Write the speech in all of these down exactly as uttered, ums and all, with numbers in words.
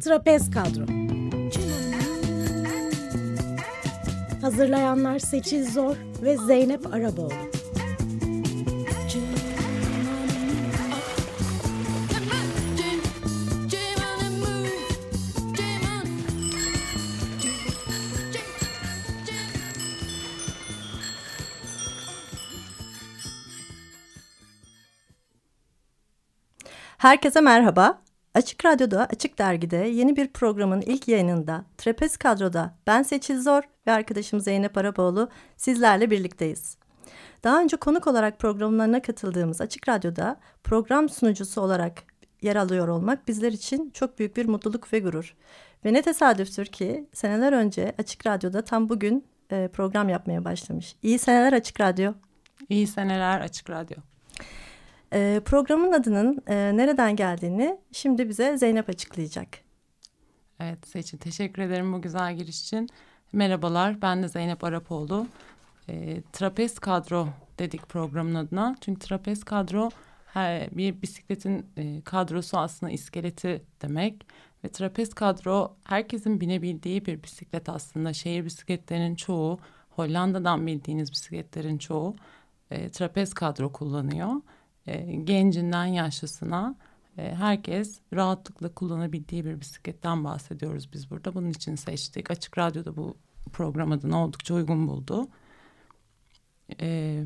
Trapez Kadro. Hazırlayanlar Seçil Zor ve Zeynep Araboğlu. Herkese merhaba. Açık Radyo'da, Açık Dergi'de yeni bir programın ilk yayınında Trapez Kadro'da ben Seçil Zor ve arkadaşım Zeynep Araboğlu sizlerle birlikteyiz. Daha önce konuk olarak programlarına katıldığımız Açık Radyo'da program sunucusu olarak yer alıyor olmak bizler için çok büyük bir mutluluk ve gurur. Ve ne tesadüftür ki seneler önce Açık Radyo'da tam bugün e, program yapmaya başlamış. İyi seneler Açık Radyo. İyi seneler Açık Radyo. E, programın adının e, nereden geldiğini şimdi bize Zeynep açıklayacak. Evet Seçil, teşekkür ederim bu güzel giriş için. Merhabalar, ben de Zeynep Araboğlu. E, Trapez Kadro dedik programın adına. Çünkü Trapez Kadro her, bir bisikletin e, kadrosu aslında iskeleti demek. Ve Trapez Kadro herkesin binebildiği bir bisiklet aslında. Şehir bisikletlerinin çoğu, Hollanda'dan bildiğiniz bisikletlerin çoğu e, Trapez Kadro kullanıyor. E, gencinden yaşlısına e, herkes rahatlıkla kullanabildiği bir bisikletten bahsediyoruz biz burada. Bunun için seçtik. Açık Radyo'da bu program adına oldukça uygun buldu. E,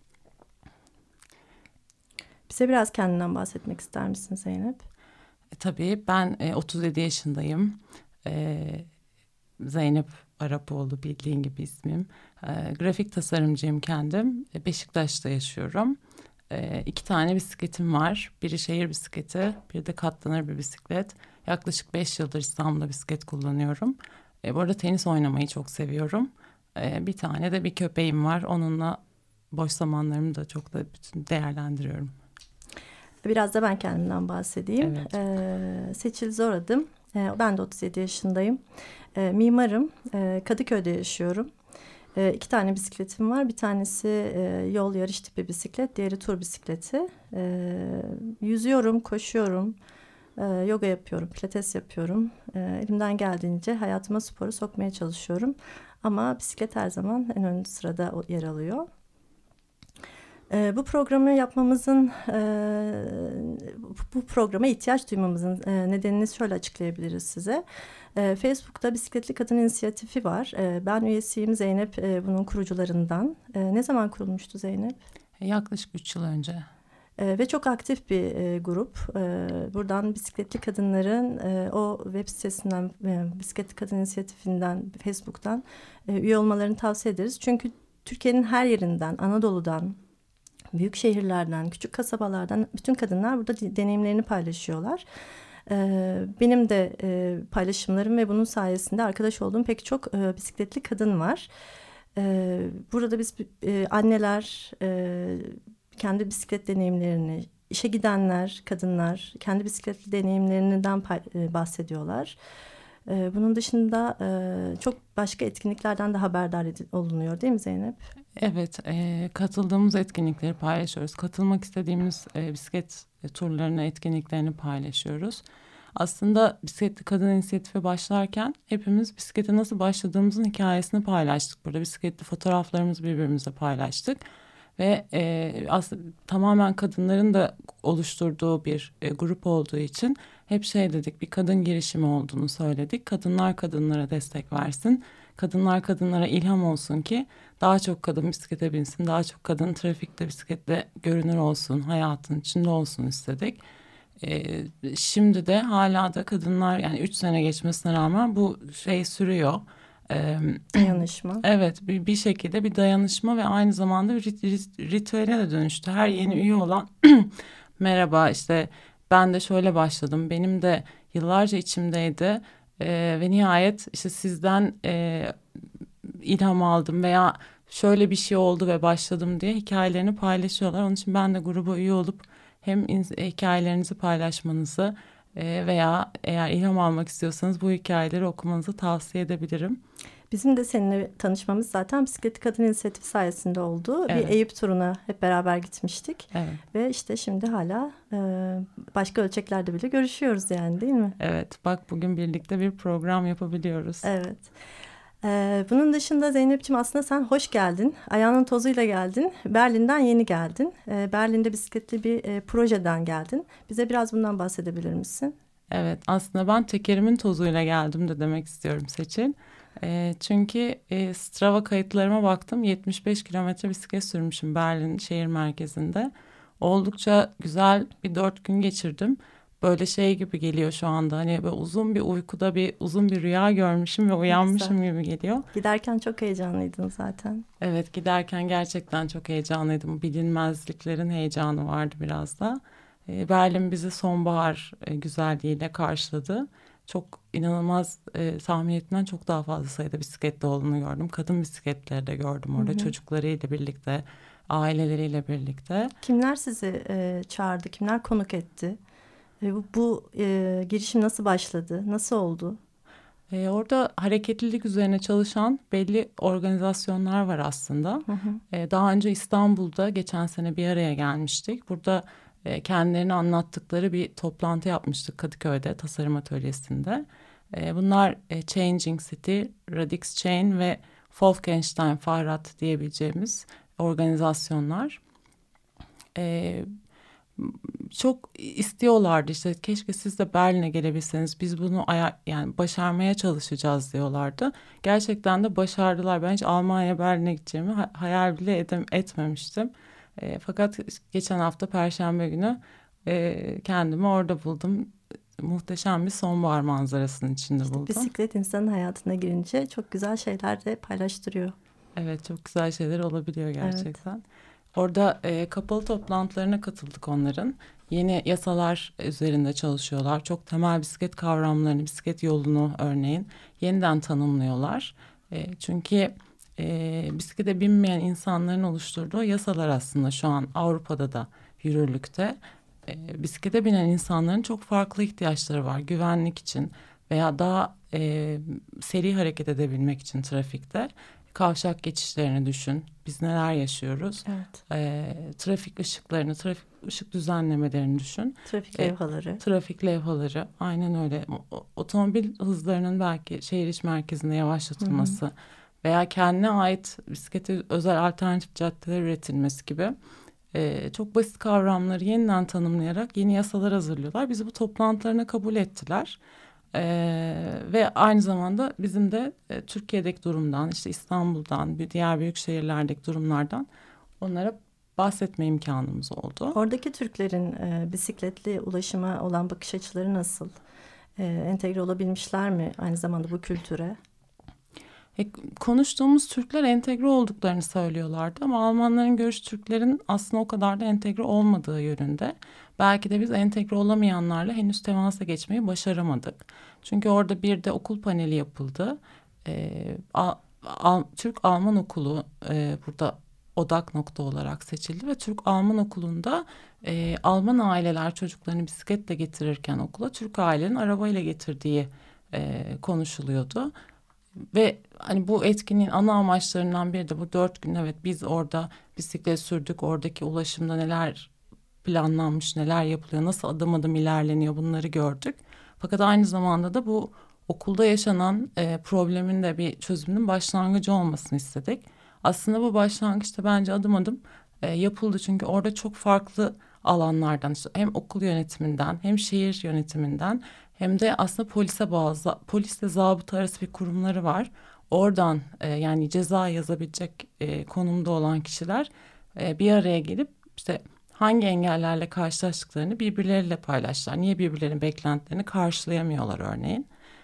Bize biraz kendinden bahsetmek ister misin Zeynep? e, tabii ben e, otuz yedi yaşındayım. E, Zeynep Araboğlu bildiğin gibi ismim. E, grafik tasarımcıyım kendim. E, Beşiktaş'ta yaşıyorum. E, iki tane bisikletim var. Biri şehir bisikleti, biri de katlanır bir bisiklet. Yaklaşık beş yıldır İstanbul'da bisiklet kullanıyorum. E, bu arada tenis oynamayı çok seviyorum. E, bir tane de bir köpeğim var. Onunla boş zamanlarımı da çok da bütün değerlendiriyorum. Biraz da ben kendimden bahsedeyim. Evet. Ee, Seçil Zor adım. Ee, ben de otuz yedi yaşındayım. Ee, mimarım. Ee, Kadıköy'de yaşıyorum. Ee, iki tane bisikletim var. Bir tanesi e, yol yarış tipi bisiklet, diğeri tur bisikleti. Ee, yüzüyorum, koşuyorum, e, yoga yapıyorum, pilates yapıyorum. E, elimden geldiğince hayatıma sporu sokmaya çalışıyorum. Ama bisiklet her zaman en ön sırada yer alıyor. E, bu programı yapmamızın, e, bu programa ihtiyaç duymamızın e, nedenini şöyle açıklayabiliriz size. E, Facebook'ta Bisikletli Kadın İnisiyatifi var. E, ben üyesiyim, Zeynep e, bunun kurucularından. E, ne zaman kurulmuştu Zeynep? Yaklaşık üç yıl önce. E, ve çok aktif bir e, grup. E, buradan bisikletli kadınların e, o web sitesinden, e, Bisikletli Kadın İnisiyatifinden, Facebook'tan e, üye olmalarını tavsiye ederiz. Çünkü Türkiye'nin her yerinden, Anadolu'dan, büyük şehirlerden, küçük kasabalardan bütün kadınlar burada deneyimlerini paylaşıyorlar. Ee, benim de e, paylaşımlarım ve bunun sayesinde arkadaş olduğum pek çok e, bisikletli kadın var. Ee, burada biz e, anneler e, kendi bisiklet deneyimlerini, işe gidenler, kadınlar kendi bisikletli deneyimlerinden e, bahsediyorlar. Ee, bunun dışında e, çok başka etkinliklerden de haberdar olunuyor değil mi Zeynep? Evet, e, katıldığımız etkinlikleri paylaşıyoruz. Katılmak istediğimiz e, bisiklet turlarını, etkinliklerini paylaşıyoruz. Aslında Bisikletli Kadın İnisiyatifi başlarken hepimiz bisiklete nasıl başladığımızın hikayesini paylaştık. Burada bisikletli fotoğraflarımızı birbirimize paylaştık. Ve e, aslında tamamen kadınların da oluşturduğu bir e, grup olduğu için hep şey dedik, bir kadın girişimi olduğunu söyledik. Kadınlar kadınlara destek versin. Kadınlar kadınlara ilham olsun ki daha çok kadın bisiklete binsin, daha çok kadın trafikte bisikletle görünür olsun, hayatın içinde olsun istedik. Ee, şimdi de hala da kadınlar, yani üç sene geçmesine rağmen bu şey sürüyor. Ee, dayanışma. Evet, bir, bir şekilde bir dayanışma ve aynı zamanda bir rit, rit, ritüele de dönüştü. Her yeni üye olan merhaba işte ben de şöyle başladım, benim de yıllarca içimdeydi. Ee, ve nihayet işte sizden e, ilham aldım veya şöyle bir şey oldu ve başladım diye hikayelerini paylaşıyorlar. Onun için ben de gruba üye olup hem hikayelerinizi paylaşmanızı e, veya eğer ilham almak istiyorsanız bu hikayeleri okumanızı tavsiye edebilirim. Bizim de seninle tanışmamız zaten Bisikletli Kadın İnisiyatifi sayesinde oldu. Evet. Bir Eyüp turuna hep beraber gitmiştik. Evet. Ve işte şimdi hala e, başka ölçeklerde bile görüşüyoruz yani, değil mi? Evet, bak bugün birlikte bir program yapabiliyoruz. Evet. Ee, bunun dışında Zeynep'ciğim, aslında sen hoş geldin. Ayağının tozuyla geldin. Berlin'den yeni geldin. Ee, Berlin'de bisikletli bir e, projeden geldin. Bize biraz bundan bahsedebilir misin? Evet, aslında ben tekerimin tozuyla geldim de demek istiyorum Seçil. E, çünkü e, Strava kayıtlarıma baktım. yetmiş beş kilometre bisiklet sürmüşüm Berlin şehir merkezinde. Oldukça güzel bir dört gün geçirdim. Böyle şey gibi geliyor şu anda. Hani böyle uzun bir uykuda bir uzun bir rüya görmüşüm ve uyanmışım gibi geliyor. Giderken çok heyecanlıydın zaten. Evet, giderken gerçekten çok heyecanlıydım. Bilinmezliklerin heyecanı vardı biraz da. E, Berlin bizi sonbahar e, güzelliğiyle karşıladı. Çok inanılmaz, e, tahmin ettiğimden çok daha fazla sayıda bisikletli olduğunu gördüm. Kadın bisikletleri de gördüm orada, hı hı. Çocuklarıyla birlikte, aileleriyle birlikte. Kimler sizi e, çağırdı, kimler konuk etti? E, bu bu e, girişim nasıl başladı, nasıl oldu? E, orada hareketlilik üzerine çalışan belli organizasyonlar var aslında. Hı hı. E, daha önce İstanbul'da geçen sene bir araya gelmiştik. Burada e, kendilerini anlattıkları bir toplantı yapmıştık Kadıköy'de, tasarım atölyesinde. E, bunlar e, Changing City, Radix Chain ve Wolfenstein Fahrrad diyebileceğimiz organizasyonlar. E, Çok istiyorlardı, işte keşke siz de Berlin'e gelebilseniz, biz bunu aya- yani başarmaya çalışacağız diyorlardı. Gerçekten de başardılar. Ben hiç Almanya Berlin'e gideceğimi ha- hayal bile edem- etmemiştim. E, fakat geçen hafta Perşembe günü e, kendimi orada buldum. Muhteşem bir sonbahar manzarasının içinde işte buldum. Bisiklet insanın hayatına girince çok güzel şeyler de paylaştırıyor. Evet, çok güzel şeyler olabiliyor gerçekten. Evet. Orada e, kapalı toplantılarına katıldık onların. Yeni yasalar üzerinde çalışıyorlar. Çok temel bisiklet kavramlarını, bisiklet yolunu örneğin yeniden tanımlıyorlar. E, çünkü e, bisiklete binmeyen insanların oluşturduğu yasalar aslında şu an Avrupa'da da yürürlükte. E, bisiklete binen insanların çok farklı ihtiyaçları var. Güvenlik için veya daha e, seri hareket edebilmek için trafikte. Kavşak geçişlerini düşün. Biz neler yaşıyoruz? Evet. E, trafik ışıklarını, trafik ışık düzenlemelerini düşün. Trafik levhaları. E, trafik levhaları. Aynen öyle. O, otomobil hızlarının belki şehir içi merkezinde yavaşlatılması, hı hı. veya kendine ait bisiklete özel alternatif caddeler üretilmesi gibi e, çok basit kavramları yeniden tanımlayarak yeni yasalar hazırlıyorlar. Bizi bu toplantılarına kabul ettiler. Ee, ve aynı zamanda bizim de e, Türkiye'deki durumdan, işte İstanbul'dan, bir diğer büyük şehirlerdeki durumlardan onlara bahsetme imkanımız oldu. Oradaki Türklerin e, bisikletli ulaşıma olan bakış açıları nasıl? E, entegre olabilmişler mi aynı zamanda bu kültüre? E, konuştuğumuz Türkler entegre olduklarını söylüyorlardı ama Almanların görüşü Türklerin aslında o kadar da entegre olmadığı yönünde. Belki de biz entegre olamayanlarla henüz temasa geçmeyi başaramadık. Çünkü orada bir de okul paneli yapıldı. E, Al, Al, Türk-Alman okulu e, burada odak nokta olarak seçildi ve Türk-Alman okulunda e, Alman aileler çocuklarını bisikletle getirirken okula Türk ailenin arabayla getirdiği e, konuşuluyordu. Ve hani bu etkinliğin ana amaçlarından biri de bu dört gün, evet biz orada bisiklet sürdük, oradaki ulaşımda neler planlanmış, neler yapılıyor, nasıl adım adım ilerleniyor, bunları gördük. Fakat aynı zamanda da bu okulda yaşanan e, problemin de bir çözümünün başlangıcı olmasını istedik. Aslında bu başlangıçta bence adım adım e, yapıldı, çünkü orada çok farklı alanlardan, işte hem okul yönetiminden hem şehir yönetiminden hem de aslında polise bağlı, polisle zabıta arası bir kurumları var. Oradan e, yani ceza yazabilecek e, konumda olan kişiler e, bir araya gelip işte hangi engellerle karşılaştıklarını birbirleriyle paylaştılar. Niye birbirlerinin beklentilerini karşılayamıyorlar örneğin.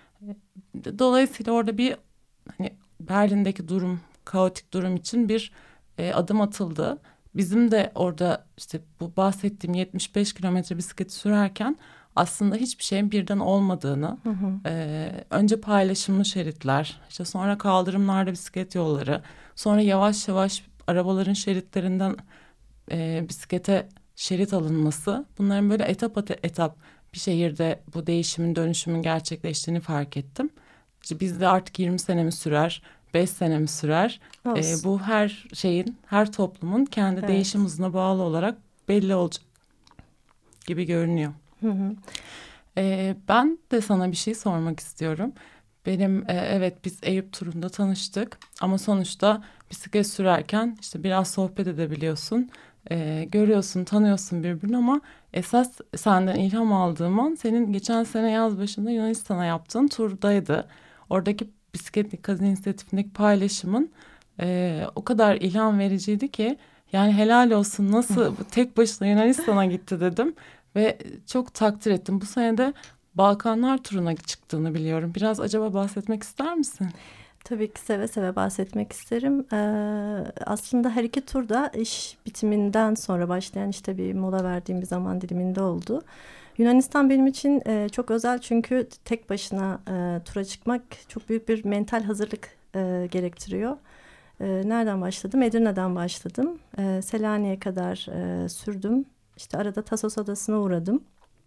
Dolayısıyla orada bir hani Berlin'deki durum, kaotik durum için bir e, adım atıldı. Bizim de orada işte bu bahsettiğim yetmiş beş kilometre bisiklet sürerken aslında hiçbir şeyin birden olmadığını, hı hı. E, önce paylaşımlı şeritler, işte sonra kaldırımlarda bisiklet yolları, sonra yavaş yavaş arabaların şeritlerinden e, bisiklete şerit alınması, bunların böyle etap etap bir şehirde bu değişimin, dönüşümün gerçekleştiğini fark ettim. İşte bizde artık yirmi sene mi sürer, beş sene mi sürer? E, bu her şeyin, her toplumun kendi evet. değişim hızına bağlı olarak belli olacak gibi görünüyor. Hı hı. E, ben de sana bir şey sormak istiyorum. Benim e, evet biz Eyüp turunda tanıştık ama sonuçta bisiklet sürerken işte biraz sohbet edebiliyorsun. E, görüyorsun, tanıyorsun birbirini ama esas senden ilham aldığım an senin geçen sene yaz başında Yunanistan'a yaptığın turdaydı. Oradaki Bisikletli Kadın İnisiyatifi'ndeki paylaşımın e, o kadar ilham vericiydi ki yani helal olsun nasıl tek başına Yunanistan'a gitti dedim ve çok takdir ettim. Bu sene de Balkanlar turuna çıktığını biliyorum. Biraz acaba bahsetmek ister misin? Tabii ki seve seve bahsetmek isterim. Ee, aslında her iki turda iş bitiminden sonra başlayan işte bir mola verdiğim bir zaman diliminde oldu. Yunanistan benim için e, çok özel çünkü tek başına e, tura çıkmak çok büyük bir mental hazırlık e, gerektiriyor. E, nereden başladım? Edirne'den başladım. E, Selanik'e kadar e, sürdüm. İşte arada Tasos Adası'na uğradım.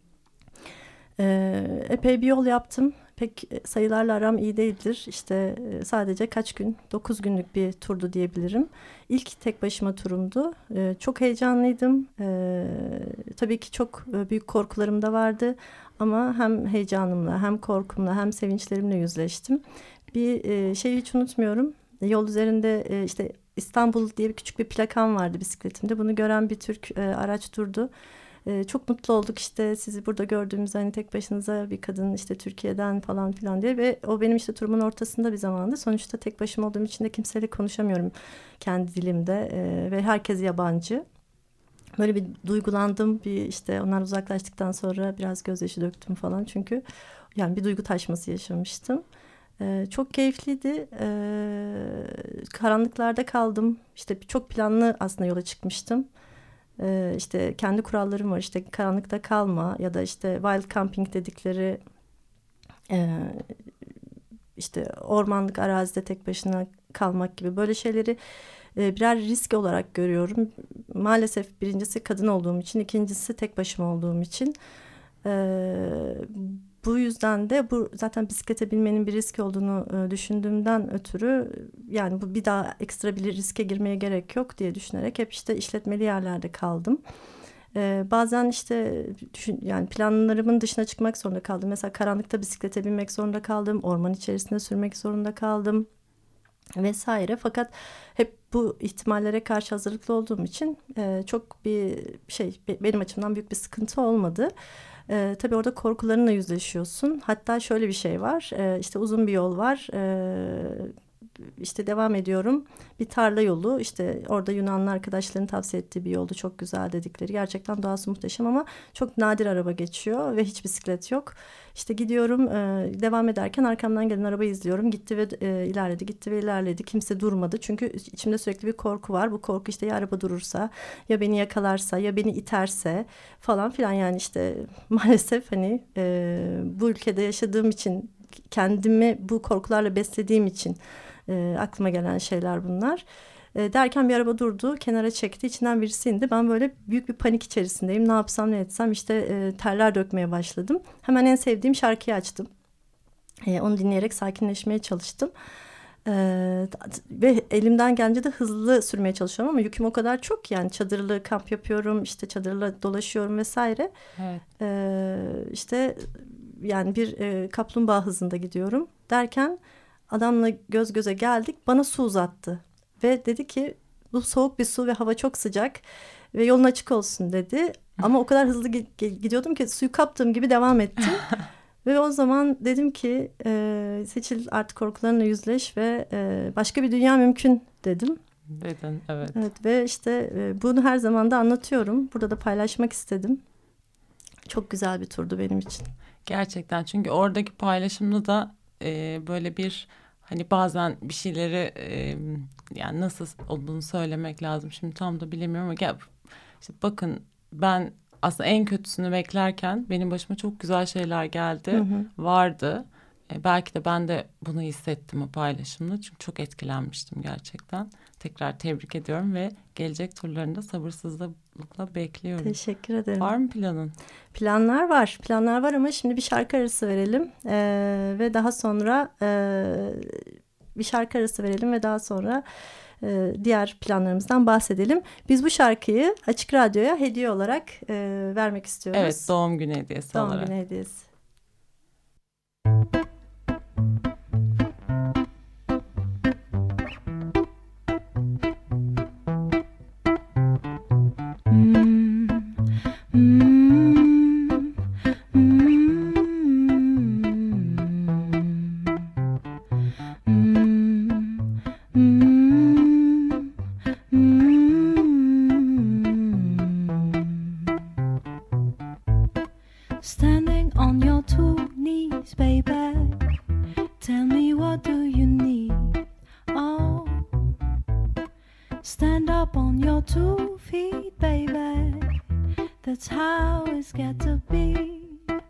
E, epey bir yol yaptım. Pek sayılarla aram iyi değildir. İşte sadece kaç gün, dokuz günlük bir turdu diyebilirim. İlk tek başıma turumdu. Ee, çok heyecanlıydım. Ee, tabii ki çok büyük korkularım da vardı. Ama hem heyecanımla, hem korkumla, hem sevinçlerimle yüzleştim. Bir e, şeyi hiç unutmuyorum. Yol üzerinde e, işte İstanbul diye bir küçük bir plakam vardı bisikletimde. Bunu gören bir Türk e, araç durdu. Ee, çok mutlu olduk işte sizi burada gördüğümüz hani tek başınıza bir kadın işte Türkiye'den falan filan diye ve o benim işte turumun ortasında bir zamandı. Sonuçta tek başıma olduğum için de kimseyle konuşamıyorum kendi dilimde ee, ve herkes yabancı. Böyle bir duygulandım bir işte onlar uzaklaştıktan sonra biraz gözyaşı döktüm falan çünkü yani bir duygu taşması yaşamıştım. Ee, çok keyifliydi. Ee, karanlıklarda kaldım işte çok planlı aslında yola çıkmıştım. Ee, işte kendi kurallarım var işte karanlıkta kalma ya da işte wild camping dedikleri e, işte ormanlık arazide tek başına kalmak gibi böyle şeyleri e, birer risk olarak görüyorum. Maalesef birincisi kadın olduğum için, ikincisi tek başıma olduğum için. E, bu yüzden de bu zaten bisiklete binmenin bir risk olduğunu e, düşündüğümden ötürü yani bu bir daha ekstra bir riske girmeye gerek yok diye düşünerek hep işte işletmeli yerlerde kaldım. Ee, bazen işte düşün, yani planlarımın dışına çıkmak zorunda kaldım. Mesela karanlıkta bisiklete binmek zorunda kaldım. Orman içerisinde sürmek zorunda kaldım vesaire. Fakat hep bu ihtimallere karşı hazırlıklı olduğum için e, çok bir şey benim açımdan büyük bir sıkıntı olmadı. Ee, tabii orada korkularınla yüzleşiyorsun. Hatta şöyle bir şey var. Ee, işte uzun bir yol var. Ee, işte devam ediyorum. Bir tarla yolu. İşte orada Yunanlı arkadaşların tavsiye ettiği bir yoldu. Çok güzel dedikleri. Gerçekten doğası muhteşem ama çok nadir araba geçiyor ve hiç bisiklet yok. İşte gidiyorum. E, devam ederken arkamdan gelen arabayı izliyorum. Gitti ve e, ilerledi. Gitti ve ilerledi. Kimse durmadı. Çünkü içimde sürekli bir korku var. Bu korku işte ya araba durursa, ya beni yakalarsa, ya beni iterse falan filan. Yani işte maalesef hani e, bu ülkede yaşadığım için kendimi bu korkularla beslediğim için e, aklıma gelen şeyler bunlar. E, derken bir araba durdu, kenara çekti, içinden birisi indi. Ben böyle büyük bir panik içerisindeyim. Ne yapsam ne etsem işte e, terler dökmeye başladım. Hemen en sevdiğim şarkıyı açtım. E, onu dinleyerek sakinleşmeye çalıştım. E, ve elimden gelince de hızlı sürmeye çalışıyorum ama yüküm o kadar çok yani çadırlı kamp yapıyorum, işte çadırla dolaşıyorum vesaire. Evet. E, işte yani bir e, kaplumbağa hızında gidiyorum derken adamla göz göze geldik, bana su uzattı ve dedi ki bu soğuk bir su ve hava çok sıcak ve yolun açık olsun dedi. Ama o kadar hızlı gidiyordum ki suyu kaptığım gibi devam ettim. Ve o zaman dedim ki e, Seçil artık korkularınla yüzleş ve e, başka bir dünya mümkün dedim. Dedin, evet. Evet ve işte e, bunu her zaman da anlatıyorum. Burada da paylaşmak istedim. Çok güzel bir turdu benim için. Gerçekten çünkü oradaki paylaşımda da e, böyle bir hani bazen bir şeyleri e, yani nasıl olduğunu söylemek lazım. Şimdi tam da bilemiyorum ama gel, işte bakın ben aslında en kötüsünü beklerken benim başıma çok güzel şeyler geldi, hı hı. vardı. E, belki de ben de bunu hissettim o paylaşımda çünkü çok etkilenmiştim gerçekten. Tekrar tebrik ediyorum ve gelecek turlarında sabırsızlıkla bekliyorum. Teşekkür ederim. Var mı planın? Planlar var. Planlar var ama şimdi bir şarkı arası verelim. Ee, ve daha sonra e, bir şarkı arası verelim ve daha sonra e, diğer planlarımızdan bahsedelim. Biz bu şarkıyı Açık Radyo'ya hediye olarak e, vermek istiyoruz. Evet, doğum günü hediyesi doğum olarak. Doğum günü hediyesi. Standing on your two knees, baby, tell me what do you need? Oh, stand up on your two feet, baby, that's how it's got to be.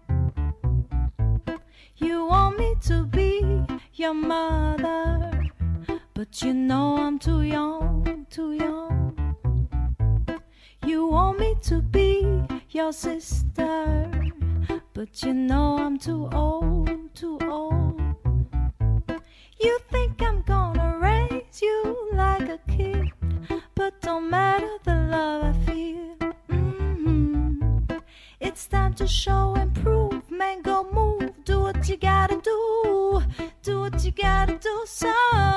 You want me to be your mother, but you know I'm too young, too young. You want me to be your sister, but you know I'm too old, too old. You think I'm gonna raise you like a kid, but don't matter the love I feel. Mm-hmm. It's time to show and prove, man, go move, do what you gotta do, do what you gotta do. So,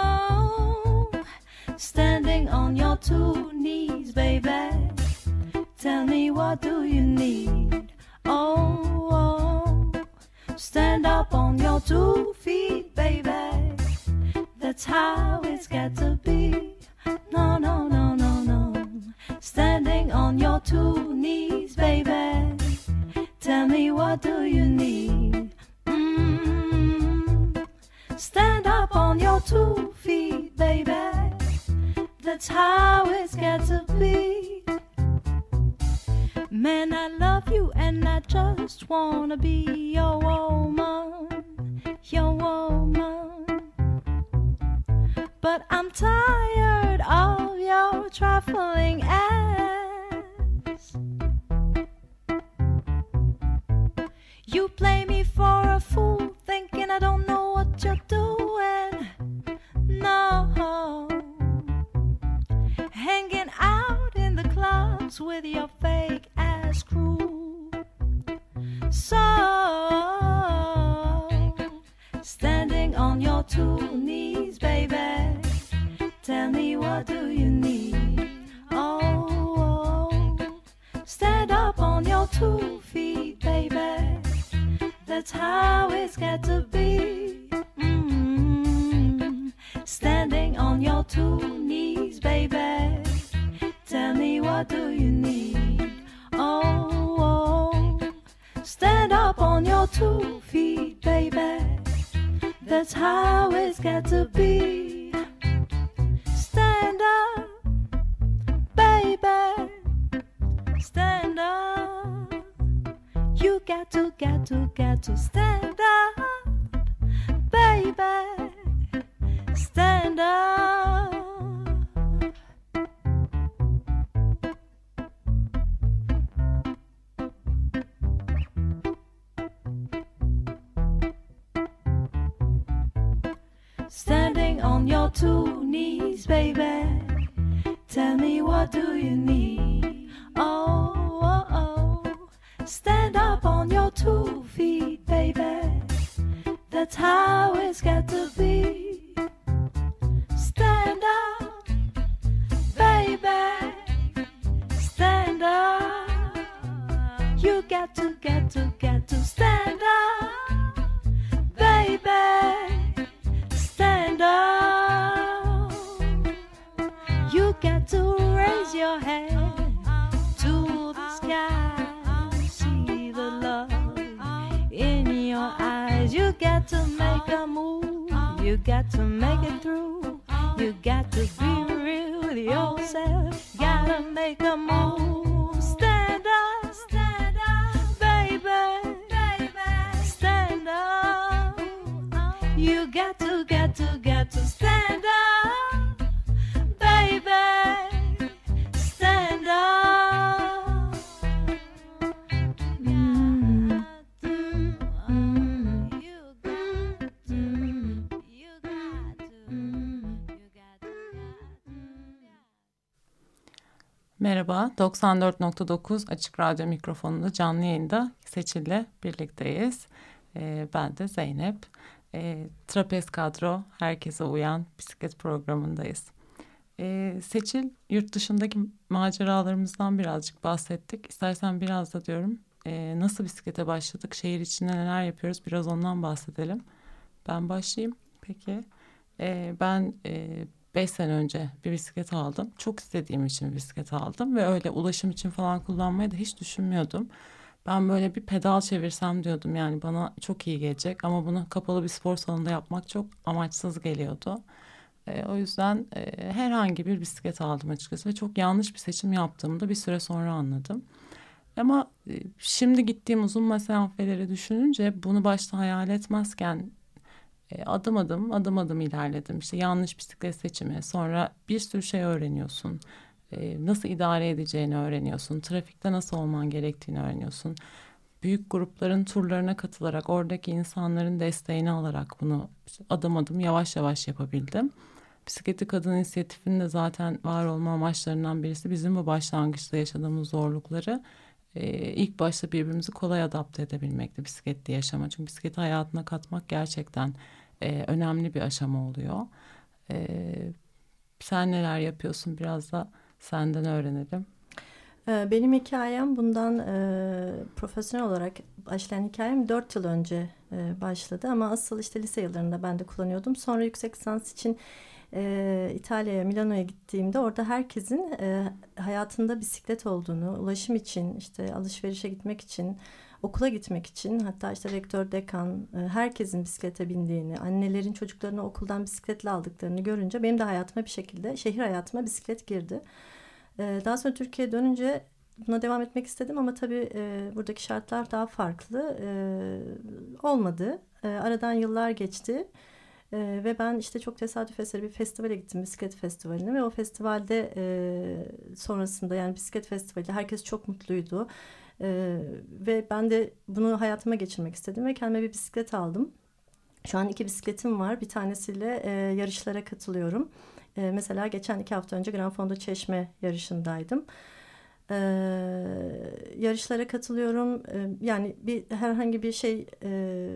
standing on your two knees, baby, tell me what do you need? Oh, oh, stand up on your two feet, baby, that's how it's got to be. No, no, no, no, no, standing on your two knees, baby, tell me what do you need? Mm-hmm. Stand up on your two feet, baby, that's how it's got to be. Man, I love you and I just wanna be your woman, your woman. But I'm tired of your trifling ass. You play me for a fool, thinking I don't know what you're doing. No, hanging out in the clubs with your fake ass crew. So, standing on your two knees, baby, tell me what do you need? Oh, oh, stand up on your two feet, baby, that's how it's got to be. Mm-hmm. Standing on your two knees, baby, tell me what do you need? Oh, oh, stand up on your two feet, baby, that's how it's got to be. Stand up, baby, stand up. You got to, got to, got to stand up, baby, stand up. Standing on your two knees, baby, tell me what do you need? Oh, oh, oh, stand up on your two feet, baby, that's how it's got to be. Stand up, baby, stand up. You got to, got to, got to stand up, baby, stand up. You got to raise your hand to the sky, see the love in your eyes. You got to make a move, you got to make it through. You got to be real with yourself, gotta make a move. Stand up, stand up, baby, baby, stand up. You got to, got to, got to stand up, baby, stand up. Mm-hmm. Mm-hmm. You got to, you got to. Merhaba, doksan dört nokta dokuz Açık Radyo mikrofonunda canlı yayında Seçil'le birlikteyiz. Ee, ben de Zeynep. Ee, Trapez Kadro, herkese uyan bisiklet programındayız. Ee, Seçil, yurt dışındaki maceralarımızdan birazcık bahsettik. İstersen biraz da diyorum e, nasıl bisiklete başladık, şehir içinde neler yapıyoruz, biraz ondan bahsedelim. Ben başlayayım. Peki, ee, ben... E, Beş sene önce bir bisiklet aldım. Çok istediğim için bir bisiklet aldım ve öyle ulaşım için falan kullanmayı da hiç düşünmüyordum. Ben böyle bir pedal çevirsem diyordum, yani bana çok iyi gelecek ama bunu kapalı bir spor salonunda yapmak çok amaçsız geliyordu. E, o yüzden e, herhangi bir bisiklet aldım açıkçası ve çok yanlış bir seçim yaptığımı da bir süre sonra anladım. Ama e, şimdi gittiğim uzun mesafeleri düşününce bunu başta hayal etmezken adım adım adım adım ilerledim. İşte yanlış bisiklet seçimi, sonra bir sürü şey öğreniyorsun. Ee, nasıl idare edeceğini öğreniyorsun. Trafikte nasıl olman gerektiğini öğreniyorsun. Büyük grupların turlarına katılarak, oradaki insanların desteğini alarak bunu adım adım yavaş yavaş yapabildim. Bisikletli Kadın İnisiyatifi'nin de zaten var olma amaçlarından birisi bizim bu başlangıçta yaşadığımız zorlukları e, ilk başta birbirimizi kolay adapte edebilmekti bisikletli yaşama. Çünkü bisikleti hayatına katmak gerçekten e, önemli bir aşama oluyor. E, sen neler yapıyorsun, biraz da senden öğrenelim. Benim hikayem bundan e, profesyonel olarak başlayan hikayem dört yıl önce e, başladı. Ama asıl işte lise yıllarında ben de kullanıyordum. Sonra yüksek lisans için e, İtalya'ya, Milano'ya gittiğimde orada herkesin e, hayatında bisiklet olduğunu, ulaşım için, işte alışverişe gitmek için, okula gitmek için, hatta işte rektör, dekan, e, herkesin bisiklete bindiğini, annelerin çocuklarını okuldan bisikletle aldıklarını görünce benim de hayatıma bir şekilde, şehir hayatıma bisiklet girdi. Daha sonra Türkiye'ye dönünce buna devam etmek istedim ama tabii e, buradaki şartlar daha farklı e, olmadı. E, aradan yıllar geçti e, ve ben işte çok tesadüf eseri bir festivale gittim, bisiklet festivaline, ve o festivalde e, sonrasında, yani bisiklet festivali, herkes çok mutluydu e, ve ben de bunu hayatıma geçirmek istedim ve kendime bir bisiklet aldım. Şu an iki bisikletim var, bir tanesiyle e, yarışlara katılıyorum. Ee, mesela geçen iki hafta önce Gran Fondo Çeşme yarışındaydım. Ee, yarışlara katılıyorum. Ee, yani bir herhangi bir şey e,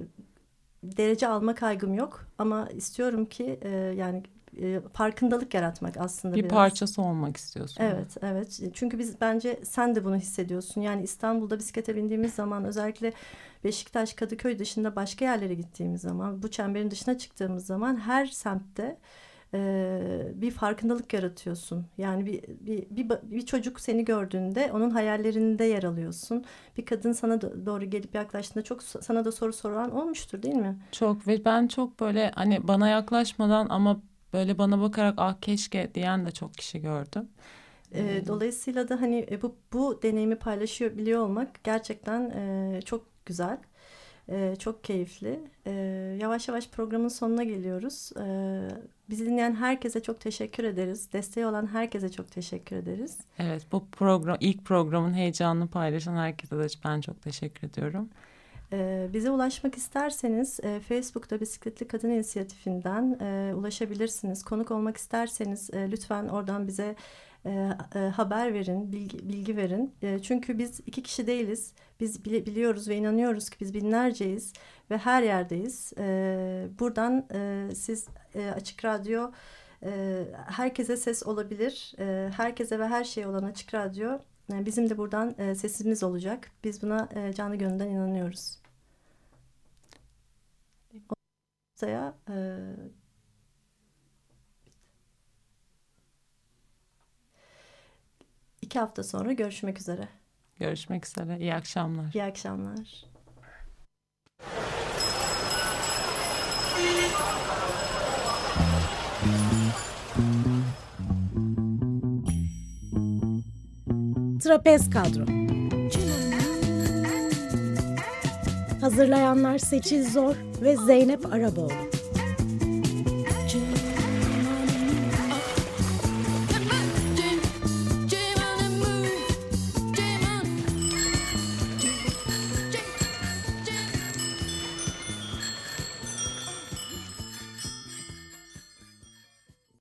derece alma kaygım yok. Ama istiyorum ki e, yani e, farkındalık yaratmak aslında bir biraz. parçası olmak istiyorsun. Evet, evet. Çünkü biz, bence sen de bunu hissediyorsun. Yani İstanbul'da bisiklete bindiğimiz zaman, özellikle Beşiktaş, Kadıköy dışında başka yerlere gittiğimiz zaman, bu çemberin dışına çıktığımız zaman her semtte bir farkındalık yaratıyorsun. Yani bir, bir, bir, bir çocuk seni gördüğünde onun hayallerinde yer alıyorsun. Bir kadın sana doğru gelip yaklaştığında çok sana da soru soran olmuştur, değil mi? Çok, ve ben çok böyle hani bana yaklaşmadan ama böyle bana bakarak ah keşke diyen de çok kişi gördüm. E, dolayısıyla da hani bu, bu deneyimi paylaşıyor biliyor olmak gerçekten e, çok güzel. Ee, çok keyifli. Ee, yavaş yavaş programın sonuna geliyoruz. Ee, bizi dinleyen herkese çok teşekkür ederiz. Desteği olan herkese çok teşekkür ederiz. Evet, bu program, ilk programın heyecanını paylaşan herkese de ben çok teşekkür ediyorum. Ee, bize ulaşmak isterseniz e, Facebook'ta Bisikletli Kadın İnisiyatifinden e, ulaşabilirsiniz. Konuk olmak isterseniz e, lütfen oradan bize e, e, haber verin, bilgi, bilgi verin. E, çünkü biz iki kişi değiliz. Biz bili, biliyoruz ve inanıyoruz ki biz binlerceyiz ve her yerdeyiz. E, buradan e, siz e, Açık Radyo e, herkese ses olabilir. E, herkese ve her şeye olan Açık Radyo e, bizim de buradan e, sesimiz olacak. Biz buna e, canı gönülden inanıyoruz. Ortaya e, iki hafta sonra görüşmek üzere. Görüşmek üzere. İyi akşamlar. İyi akşamlar. Trapez Kadro. Hazırlayanlar Seçil Zor ve Zeynep Araboğlu.